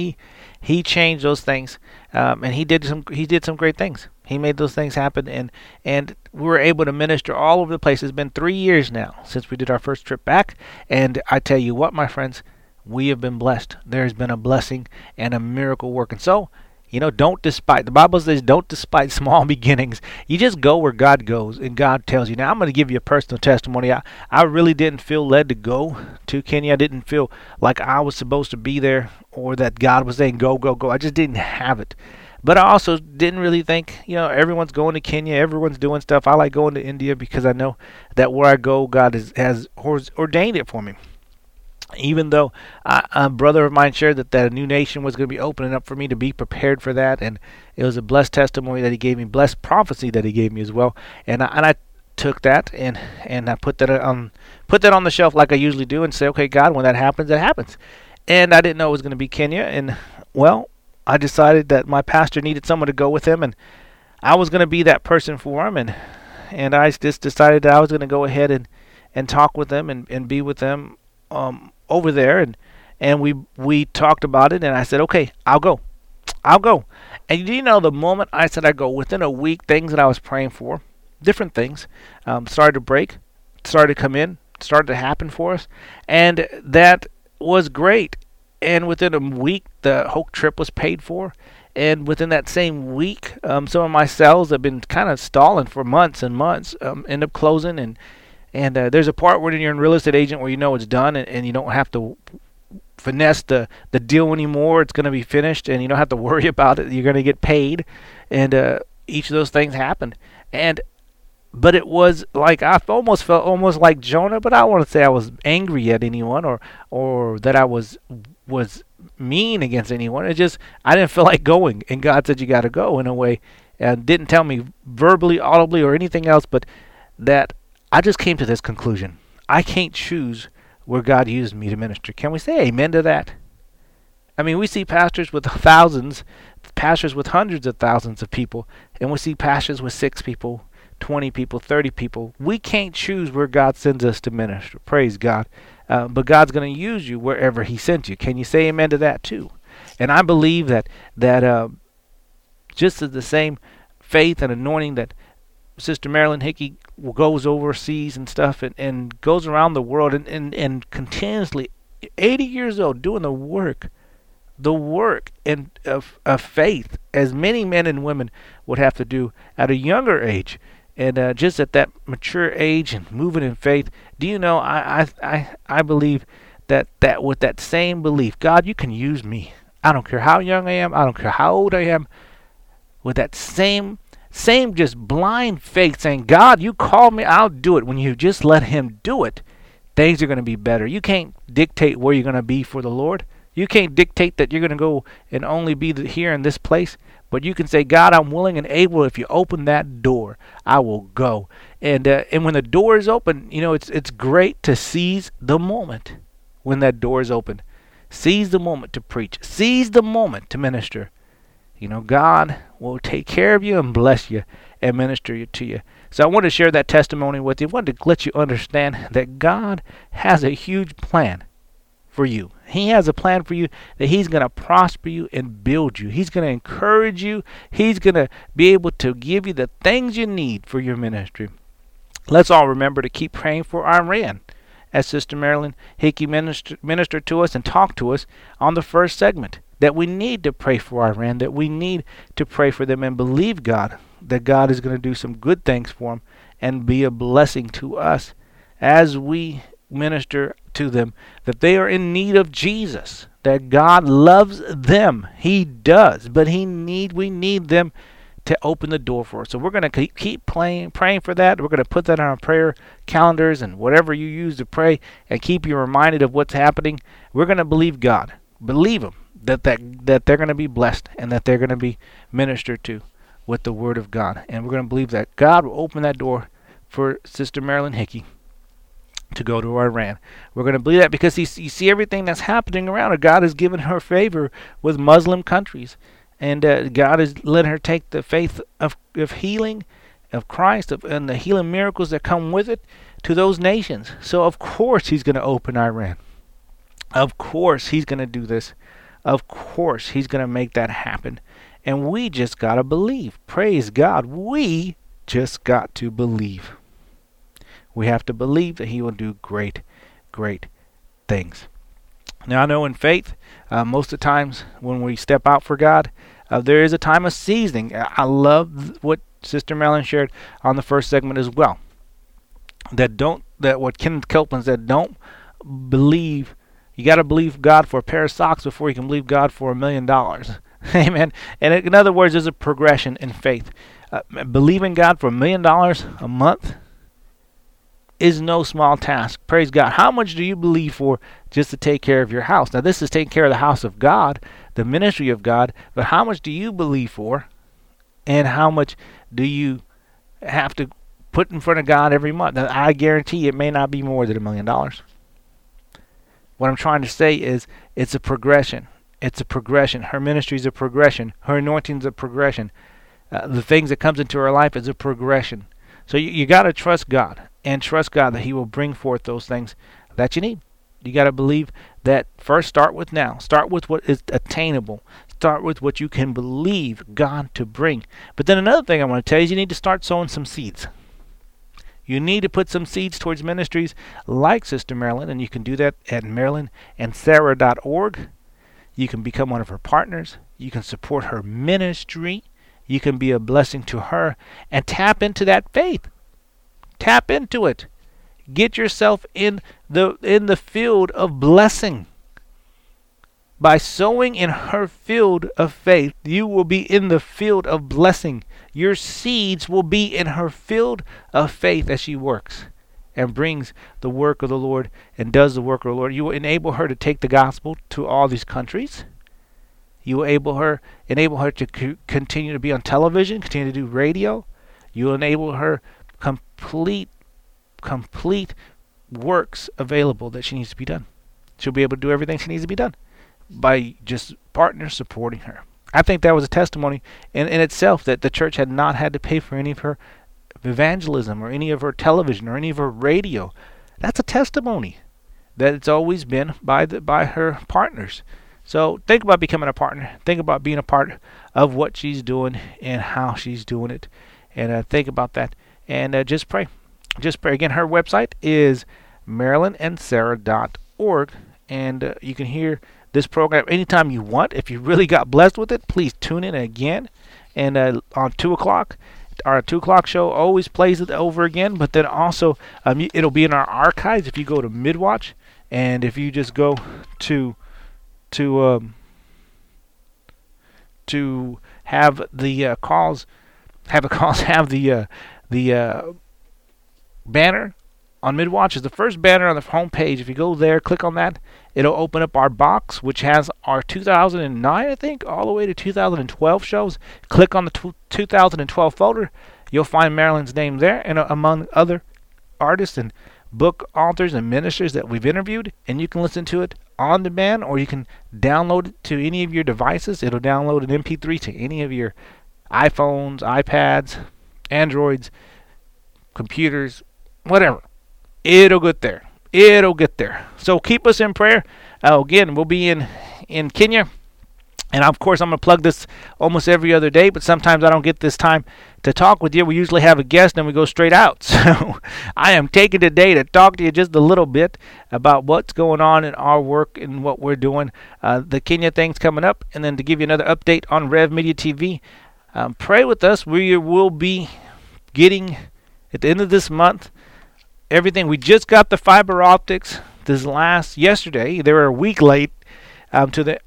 He changed those things, and he did some great things. He made those things happen, and we were able to minister all over the place. It's been 3 years now since we did our first trip back, and I tell you what, my friends, we have been blessed. There has been a blessing and a miracle work. And so, don't despise. The Bible says don't despise small beginnings. You just go where God goes, and God tells you. Now, I'm going to give you a personal testimony. I really didn't feel led to go to Kenya. I didn't feel like I was supposed to be there or that God was saying, go, go, go. I just didn't have it. But I also didn't really think, everyone's going to Kenya. Everyone's doing stuff. I like going to India because I know that where I go, God has ordained it for me. Even though a brother of mine shared that a new nation was going to be opening up for me to be prepared for that, and it was a blessed testimony that He gave me, blessed prophecy that He gave me as well, and I took that and I put that on the shelf like I usually do, and say, okay, God, when that happens, that happens. And I didn't know it was going to be Kenya, and well, I decided that my pastor needed someone to go with him, and I was going to be that person for him, and I just decided that I was going to go ahead and talk with them and be with them over there, and we talked about it, and I said, okay, I'll go. And the moment I said I go, within a week, things that I was praying for different things started to break, started to come in, started to happen for us, and that was great. And within a week, the whole trip was paid for. And within that same week, some of my sales have been kind of stalling for months and months, end up closing. And there's a part when you're a real estate agent where you know it's done, and you don't have to finesse the deal anymore. It's going to be finished, and you don't have to worry about it. You're going to get paid. And each of those things happened. But it was like I almost felt like Jonah, but I don't want to say I was angry at anyone or that I was mean against anyone. It just, I didn't feel like going, and God said you got to go in a way, and didn't tell me verbally, audibly, or anything else, but that I just came to this conclusion. I can't choose where God used me to minister. Can we say amen to that? I mean, we see pastors with thousands, pastors with hundreds of thousands of people, and we see pastors with 6 people, 20 people, 30 people. We can't choose where God sends us to minister. Praise God. But God's going to use you wherever He sent you. Can you say amen to that too? And I believe that just as the same faith and anointing that Sister Marilyn Hickey goes overseas and stuff and goes around the world and continuously, 80 years old, doing the work and of faith as many men and women would have to do at a younger age. And just at that mature age and moving in faith, do you know, I believe that with that same belief, God, you can use me. I don't care how young I am. I don't care how old I am. With that same just blind faith saying, God, you called me, I'll do it. When you just let Him do it, things are going to be better. You can't dictate where you're going to be for the Lord. You can't dictate that you're going to go and only be here in this place. But you can say, God, I'm willing and able. If you open that door, I will go. And when the door is open, you know, it's great to seize the moment when that door is open. Seize the moment to preach. Seize the moment to minister. You know, God will take care of you and bless you and minister to you. So I want to share that testimony with you. I wanted to let you understand that God has a huge plan for you. He has a plan for you that He's going to prosper you and build you. He's going to encourage you. He's going to be able to give you the things you need for your ministry. Let's all remember to keep praying for Iran, as Sister Marilyn Hickey ministered to us and talked to us on the first segment, that we need to pray for Iran, that we need to pray for them and believe God, that God is going to do some good things for them and be a blessing to us as we minister to them, that they are in need of Jesus, that God loves them. He does, but we need them to open the door for us. So we're going to keep praying for that. We're going to put that on our prayer calendars and whatever you use to pray, and keep you reminded of what's happening. We're going to believe God, believe Him, that they're going to be blessed and that they're going to be ministered to with the Word of God. And we're going to believe that God will open that door for Sister Marilyn Hickey to go to Iran. We're going to believe that because you see everything that's happening around her. God has given her favor with Muslim countries, and God has let her take the faith of healing of Christ and the healing miracles that come with it to those nations. So of course He's going to open Iran. Of course He's going to do this. Of course He's going to make that happen. And we just got to believe. Praise God. We just got to believe. We have to believe that He will do great, great things. Now, I know in faith, most of the times when we step out for God, there is a time of seasoning. I love what Sister Marilyn shared on the first segment as well. That what Kenneth Copeland said, don't believe. You got to believe God for a pair of socks before you can believe God for $1 million. Amen. And in other words, there's a progression in faith. Believing God for $1 million a month is no small task. Praise God. How much do you believe for just to take care of your house? Now, this is taking care of the house of God, the ministry of God, but how much do you believe for, and how much do you have to put in front of God every month? Now, I guarantee it may not be more than $1 million. What I'm trying to say is it's a progression. It's a progression. Her ministry is a progression. Her anointing is a progression. The things that comes into her life is a progression. So you got to trust God, and trust God that He will bring forth those things that you need. You got to believe that. First, start with now. Start with what is attainable. Start with what you can believe God to bring. But then another thing I want to tell you is you need to start sowing some seeds. You need to put some seeds towards ministries like Sister Marilyn, and you can do that at MarilynandSarah.org. You can become one of her partners. You can support her ministry. You can be a blessing to her and tap into that faith. Tap into it. Get yourself in the field of blessing. By sowing in her field of faith, you will be in the field of blessing. Your seeds will be in her field of faith as she works and brings the work of the Lord and does the work of the Lord. You will enable her to take the gospel to all these countries. You will enable her to continue to be on television, continue to do radio. You will enable her complete works available that she needs to be done. She'll be able to do everything she needs to be done by just partners supporting her. I think that was a testimony in itself that the church had not had to pay for any of her evangelism or any of her television or any of her radio. That's a testimony that it's always been by her partners. So think about becoming a partner. Think about being a part of what she's doing and how she's doing it. And think about that. And just pray. Just pray. Again, her website is MarilynandSarah.org. And you can hear this program anytime you want. If you really got blessed with it, please tune in again. And on 2 o'clock, our 2 o'clock show always plays it over again. But then also, it'll be in our archives if you go to Midwatch. And if you just go to have the the banner on Midwatch is the first banner on the home page. If you go there, click on that, it'll open up our box, which has our 2009, I think, all the way to 2012 shows. Click on the 2012 folder. You'll find Marilyn's name there, and among other artists and book authors and ministers that we've interviewed, and you can listen to it on demand, or you can download it to any of your devices. It'll download an MP3 to any of your iPhones, iPads, Androids, computers, whatever. It'll get there. It'll get there. So keep us in prayer. Again, we'll be in Kenya. And of course, I'm going to plug this almost every other day, but sometimes I don't get this time to talk with you. We usually have a guest and we go straight out. So I am taking today to talk to you just a little bit about what's going on in our work and what we're doing. The Kenya thing's coming up, and then to give you another update on Rev Media TV. Pray with us. We will be getting, at the end of this month, everything. We just got the fiber optics yesterday. They were a week late to their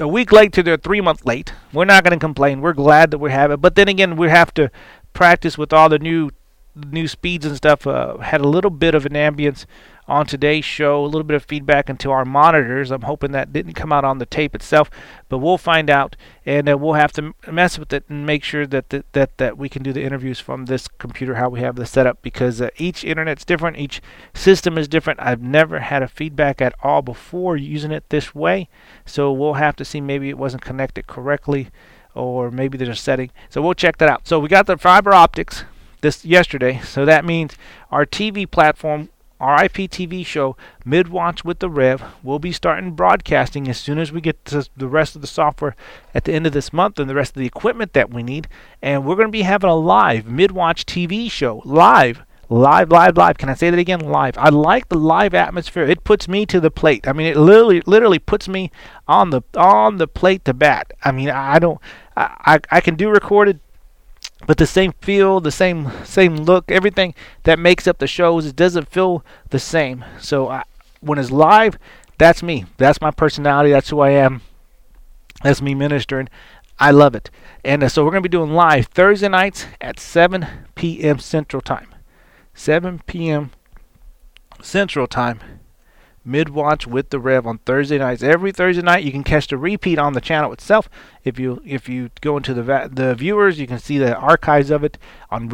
3 month late. We're not going to complain. We're glad that we have it. But then again, we have to practice with all the new speeds and stuff. Had a little bit of an ambience on today's show, a little bit of feedback into our monitors. I'm hoping that didn't come out on the tape itself, but we'll find out, and we'll have to mess with it and make sure that we can do the interviews from this computer, how we have this set up, because each internet's different, each system is different. I've never had a feedback at all before using it this way, so we'll have to see. Maybe it wasn't connected correctly, or maybe there's a setting. So we'll check that out. So we got the fiber optics yesterday, so that means our TV platform, our IPTV show, Midwatch with the Rev, will be starting broadcasting as soon as we get to the rest of the software at the end of this month and the rest of the equipment that we need. And we're going to be having a live Midwatch TV show. Live. Can I say that again? Live. I like the live atmosphere. It puts me to the plate. I mean, it literally puts me on the plate to bat. I mean, I can do recorded, but the same feel, the same look, everything that makes up the shows, it doesn't feel the same. So when it's live, that's me. That's my personality. That's who I am. That's me ministering. I love it. And so we're going to be doing live Thursday nights at 7 p.m. Central Time. 7 p.m. Central Time. Midwatch with the Rev on Thursday nights. Every Thursday night, you can catch the repeat on the channel itself. If you go into the viewers, you can see the archives of it on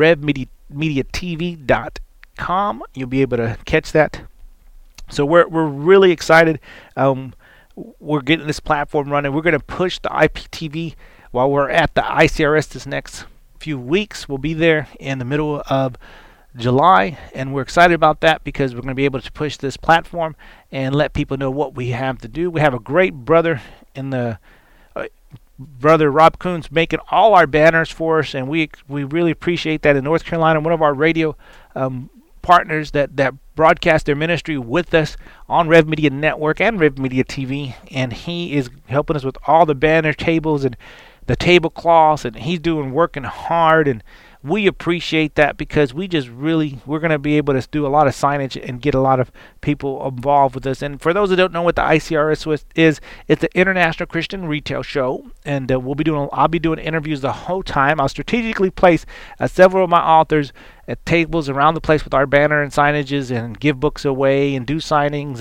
RevMediaTV.com. You'll be able to catch that. So we're really excited. We're getting this platform running. We're going to push the IPTV while we're at the ICRS this next few weeks. We'll be there in the middle of July, and we're excited about that because we're going to be able to push this platform and let people know what we have to do. We have a great brother in the brother Rob Coons making all our banners for us, and we really appreciate that in North Carolina. One of our radio partners that broadcast their ministry with us on Rev Media Network and Rev Media TV, and he is helping us with all the banner tables and the tablecloths, and he's working hard, and we appreciate that because we're going to be able to do a lot of signage and get a lot of people involved with us. And for those who don't know what the ICRS is, it's the International Christian Retail Show, and I'll be doing interviews the whole time. I'll strategically place several of my authors at tables around the place with our banner and signages, and give books away and do signings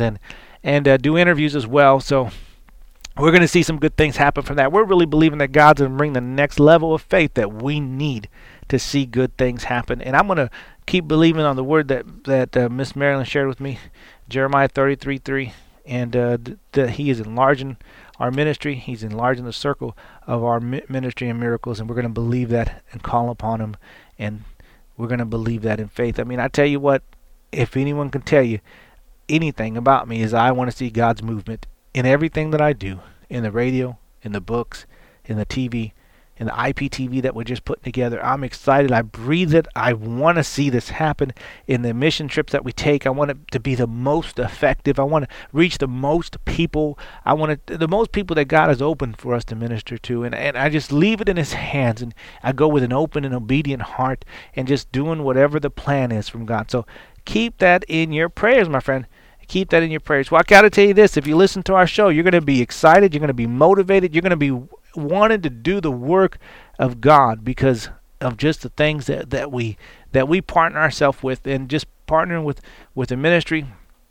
and do interviews as well. So we're going to see some good things happen from that. We're really believing that God's going to bring the next level of faith that we need to see good things happen. And I'm going to keep believing on the word that Miss Marilyn shared with me, Jeremiah 33:3, and that he is enlarging our ministry. He's enlarging the circle of our ministry and miracles, and we're going to believe that and call upon him, and we're going to believe that in faith. I mean, I tell you what, if anyone can tell you anything about me, is I want to see God's movement in everything that I do, in the radio, in the books, in the TV, in the IPTV that we're just putting together. I'm excited. I breathe it. I want to see this happen in the mission trips that we take. I want it to be the most effective. I want to reach the most people. I want the most people that God has opened for us to minister to. And I just leave it in his hands, and I go with an open and obedient heart and just doing whatever the plan is from God. So keep that in your prayers, my friend. Keep that in your prayers. Well, I got to tell you this. If you listen to our show, you're going to be excited. You're going to be motivated. You're going to be wanting to do the work of God because of just the things that we partner ourselves with, and just partnering with the ministry.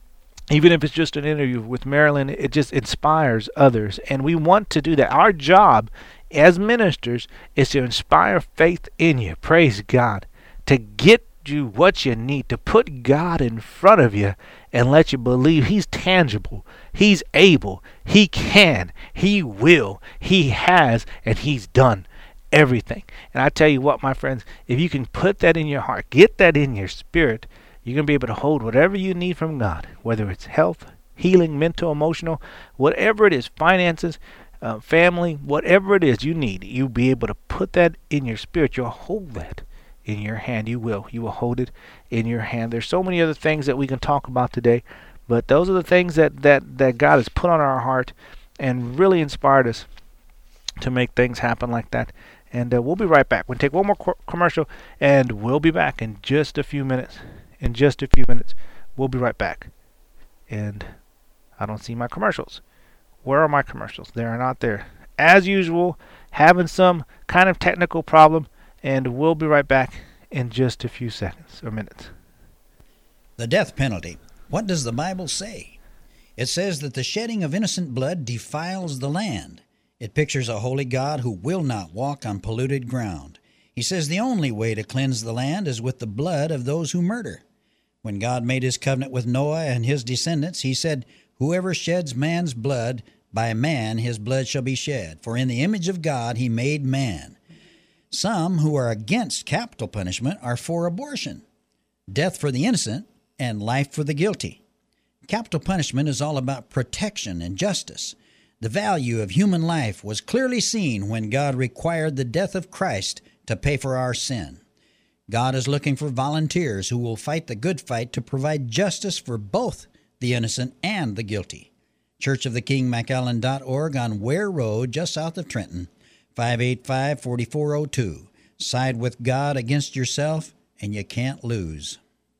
Even if it's just an interview with Marilyn, it just inspires others. And we want to do that. Our job as ministers is to inspire faith in you. Praise God. To get you what you need, to put God in front of you and let you believe he's tangible, he's able, he can, he will, he has, and he's done everything. And I tell you what, my friends, if you can put that in your heart, get that in your spirit, you're going to be able to hold whatever you need from God, whether it's health, healing, mental, emotional, whatever it is, finances, family, whatever it is you need, you'll be able to put that in your spirit. You'll hold that in your hand. You will hold it in your hand. There's so many other things that we can talk about today, but those are the things that God has put on our heart and really inspired us to make things happen like that. And we'll be right back. We'll take one more commercial, and we'll be back in just a few minutes. We'll be right back. And I don't see my commercials. Where are my commercials? They are not there. As usual, having some kind of technical problem. And we'll be right back in just a few seconds or minutes. The death penalty. What does the Bible say? It says that the shedding of innocent blood defiles the land. It pictures a holy God who will not walk on polluted ground. He says the only way to cleanse the land is with the blood of those who murder. When God made his covenant with Noah and his descendants, he said, "Whoever sheds man's blood, by man his blood shall be shed. For in the image of God he made man." Some who are against capital punishment are for abortion, death for the innocent, and life for the guilty. Capital punishment is all about protection and justice. The value of human life was clearly seen when God required the death of Christ to pay for our sin. God is looking for volunteers who will fight the good fight to provide justice for both the innocent and the guilty. churchofthekingmcallen.org on Ware Road, just south of Trenton, 585-4402. Side with God against yourself, and you can't lose.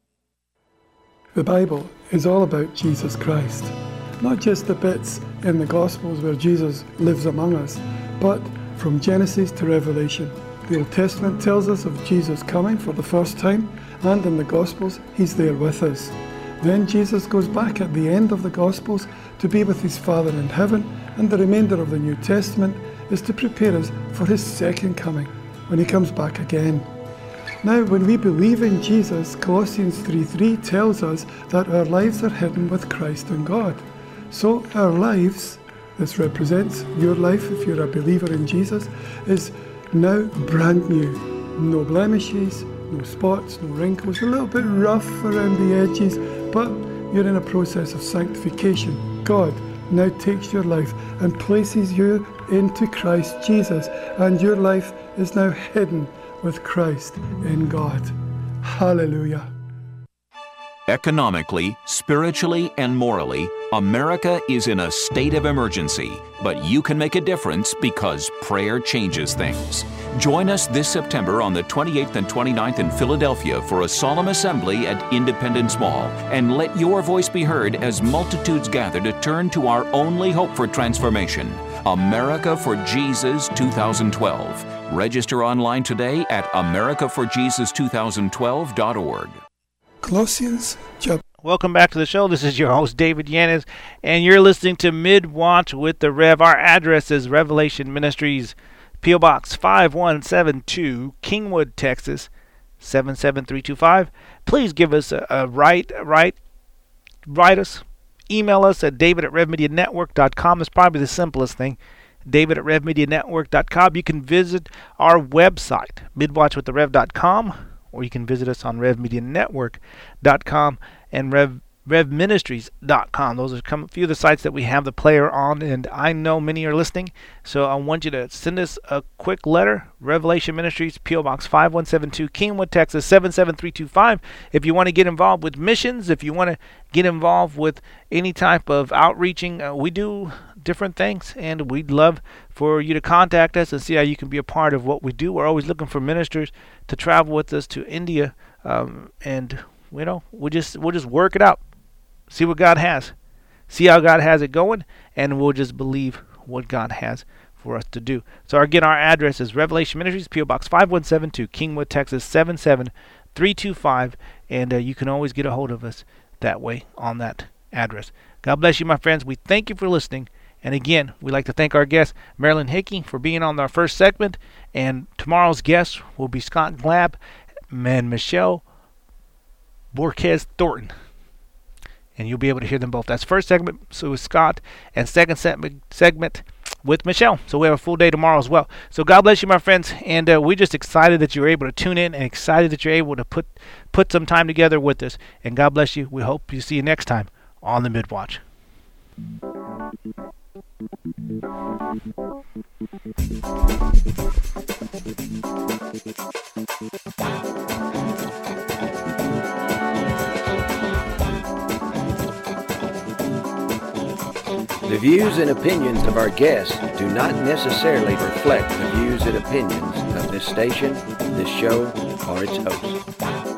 The Bible is all about Jesus Christ. Not just the bits in the Gospels where Jesus lives among us, but from Genesis to Revelation. The Old Testament tells us of Jesus coming for the first time, and in the Gospels, he's there with us. Then Jesus goes back at the end of the Gospels to be with his Father in heaven, and the remainder of the New Testament is to prepare us for his second coming, when he comes back again. Now, when we believe in Jesus, Colossians 3:3 tells us that our lives are hidden with Christ in God. So our lives, this represents your life if you're a believer in Jesus, is now brand new. No blemishes, no spots, no wrinkles, a little bit rough around the edges, but you're in a process of sanctification. God now takes your life and places you into Christ Jesus, and your life is now hidden with Christ in God. Hallelujah. Economically, spiritually, and morally, America is in a state of emergency, but you can make a difference because prayer changes things. Join us this September on the 28th and 29th in Philadelphia for a solemn assembly at Independence Mall, and let your voice be heard as multitudes gather to turn to our only hope for transformation, America for Jesus 2012. Register online today at americaforjesus2012.org. Colossians chapter. Welcome back to the show. This is your host, David Yanez, and you're listening to Mid-Watch with the Rev. Our address is Revelation Ministries, P.O. Box 5172, Kingwood, Texas, 77325. Please give us a write us. Email us at david@revmedianetwork.com. It's probably the simplest thing. david@revmedianetwork.com. You can visit our website, midwatchwiththerev.com, or you can visit us on revmedianetwork.com and revministries.com. Those are a few of the sites that we have the player on, and I know many are listening, so I want you to send us a quick letter, Revelation Ministries, P.O. Box 5172, Kingwood, Texas, 77325. If you want to get involved with missions, if you want to get involved with any type of outreaching, we do different things, and we'd love for you to contact us and see how you can be a part of what we do. We're always looking for ministers to travel with us to India, and we'll just work it out, see what God has, see how God has it going, and we'll just believe what God has for us to do. So again, our address is Revelation Ministries, P.O. Box 5172, Kingwood, Texas 77325, and you can always get a hold of us that way on that address. God bless you, my friends. We thank you for listening. And again, we'd like to thank our guest, Marilyn Hickey, for being on our first segment. And tomorrow's guest will be Scott Glab and Michelle Borquez Thornton. And you'll be able to hear them both. That's first segment with Scott, and second segment with Michelle. So we have a full day tomorrow as well. So God bless you, my friends. And we're just excited that you're able to tune in, and excited that you're able to put some time together with us. And God bless you. We hope you see you next time on the Midwatch. The views and opinions of our guests do not necessarily reflect the views and opinions of this station, this show, or its host.